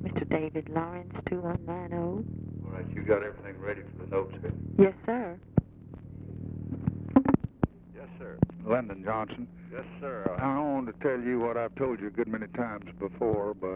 Mr. David Lawrence, 2190. All right, you got everything ready for the notes here? Yes, sir. Yes, sir. Lyndon Johnson. Yes, sir. I want to tell you what I've told you a good many times before, but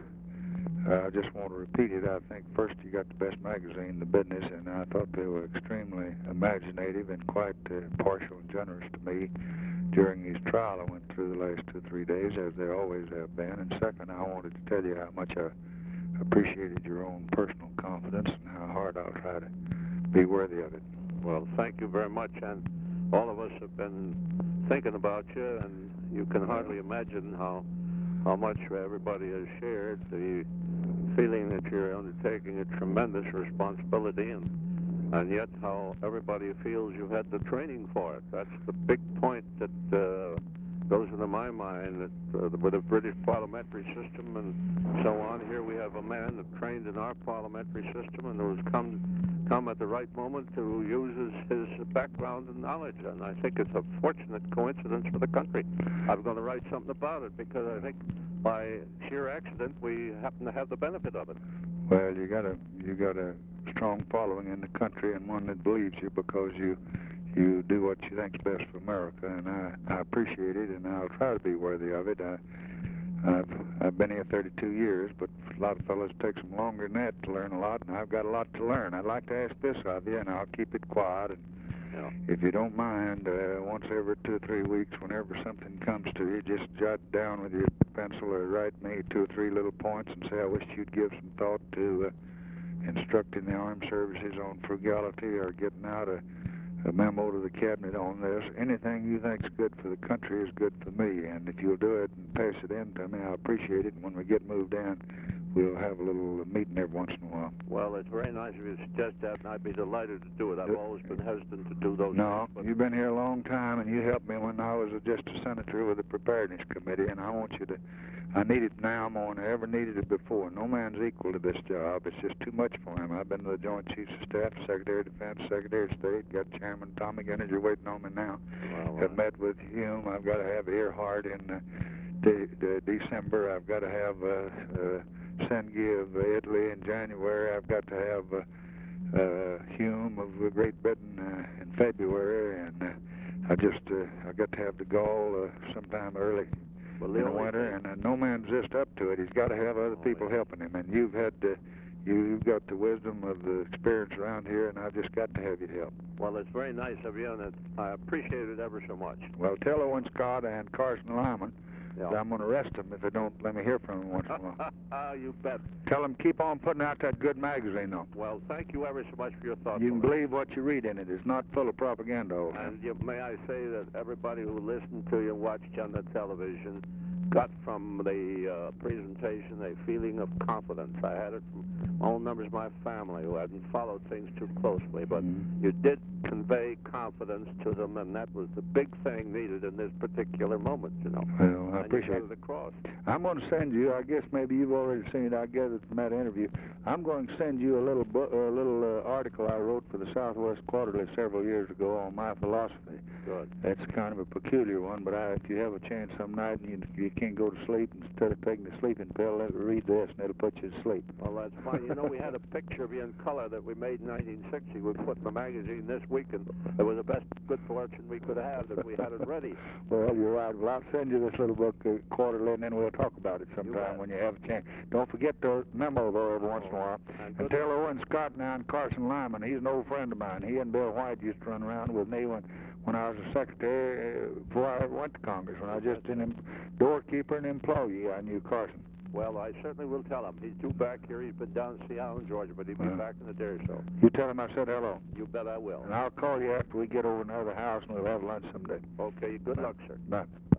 I just want to repeat it. I think first you got the best magazine in the business, and I thought they were extremely imaginative and quite partial and generous to me during these trial I went through the last 2 or 3 days, as they always have been. And second, I wanted to tell you how much I appreciated your own personal confidence and how hard I'll try to be worthy of it. Well, thank you very much, and all of us have been thinking about you, and you can hardly imagine how much everybody has shared the feeling that you're undertaking a tremendous responsibility, and yet how everybody feels you've had the training for it. That's the big point that goes into my mind, that with a British parliamentary system and so on, here we have a man that trained in our parliamentary system and who's come at the right moment to use his background and knowledge, and I think it's a fortunate coincidence for the country. I'm going to write something about it because I think by sheer accident we happen to have the benefit of it. Well, you got a strong following in the country and one that believes you because you do what you think's best for America, and I appreciate it, and I'll try to be worthy of it. I've been here 32 years, but a lot of fellows take some longer than that to learn a lot, and I've got a lot to learn. I'd like to ask this of you, and I'll keep it quiet. And if you don't mind, once every 2 or 3 weeks, whenever something comes to you, just jot down with your pencil or write me 2 or 3 little points and say, I wish you'd give some thought to instructing the armed services on frugality or getting out a memo to the cabinet on this. Anything you think's good for the country is good for me, and if you'll do it and pass it in to me, I'll appreciate it. And when we get moved in, we'll have a little meeting every once in a while. Well, it's very nice of you to suggest that, and I'd be delighted to do it. I've always been hesitant to do those No, things. But you've been here a long time, and you helped me when I was just a senator with the Preparedness Committee, and I want you to, I need it now more than I ever needed it before. No man's equal to this job. It's just too much for him. I've been to the Joint Chiefs of Staff, Secretary of Defense, Secretary of State, got Chairman Tommy Gunninger waiting on me now. Have met with Hume. I've got to have Earhart in December. I've got to have Sengi of Italy in January. I've got to have Hume of Great Britain in February, and I got to have de Gaulle sometime early in the winter, and no man's just up to it. He's got to have other people helping him, and you've got the wisdom of the experience around here, and I've just got to have your help. Well, it's very nice of you, and I appreciate it ever so much. Well, tell Owen Scott and Carson Lyman that I'm going to arrest them if they don't let me hear from them once in a while. You bet. Tell them keep on putting out that good magazine, though. Well, thank you ever so much for your thoughts. You can believe what you read in it. It's not full of propaganda all the time. And may I say that everybody who listened to you and watched you on the television got from the presentation a feeling of confidence. I had it from all members of my family who hadn't followed things too closely, but you did convey confidence to them, and that was the big thing needed in this particular moment, you know. Well, I appreciate it. Across. I'm going to send you, I guess maybe you've already seen it, I gathered from that interview, I'm going to send you a little article I wrote for the Southwest Quarterly several years ago on my philosophy. Good. That's kind of a peculiar one, but if you have a chance some night and you can't go to sleep, instead of taking the sleeping pill, read this and it'll put you to sleep. Well, that's fine. You know, we had a picture of you in color that we made in 1960. We put in the magazine this week, and it was the best good fortune we could have that we had it ready. Well, you're right. Well, I'll send you this little book quarterly, and then we'll talk about it sometime when you have a chance. Don't forget the memo, though, every once in a while. And tell Owen Scott now and Carson Lyman, he's an old friend of mine. He and Bill White used to run around with me when I was a secretary before I ever went to Congress. When I was just a doorkeeper and employee, I knew Carson. Well, I certainly will tell him. He's due back here. He's been down in Seattle and Georgia, but he'll be back in a day or so. You tell him I said hello. You bet I will. And I'll call you after we get over to another house, and we'll have lunch someday. Okay. Good luck, sir. Bye.